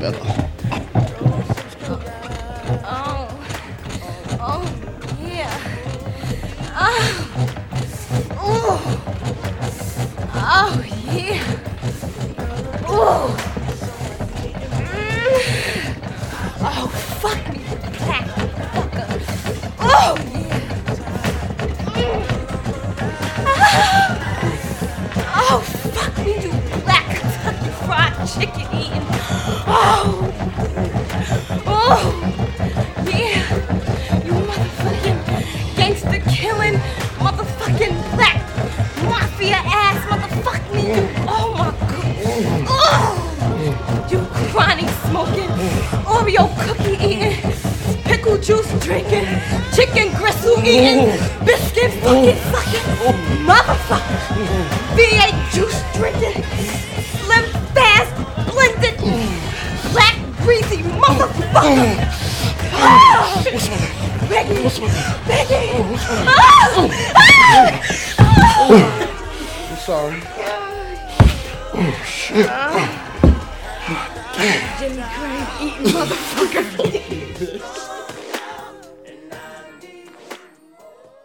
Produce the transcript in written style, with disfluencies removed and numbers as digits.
better. Oh, yeah. Oh, yeah. Oh, fuck me, black fucker. Oh, yeah. Oh, fuck me, you black Kentucky Fried Chicken eating. Oh, yeah. You motherfucking gangster killing, motherfucking black mafia ass motherfuck me. Oh my god. Oh, you chronic smoking, Oreo cookie eating, pickle juice drinking, chicken gristle eating, biscuit fucking motherfucker. V8 juice drinking, slim fast blended, black greasy motherfucker. Becky! I'm sorry. Oh, shit. Jimmy Craig eating motherfucker.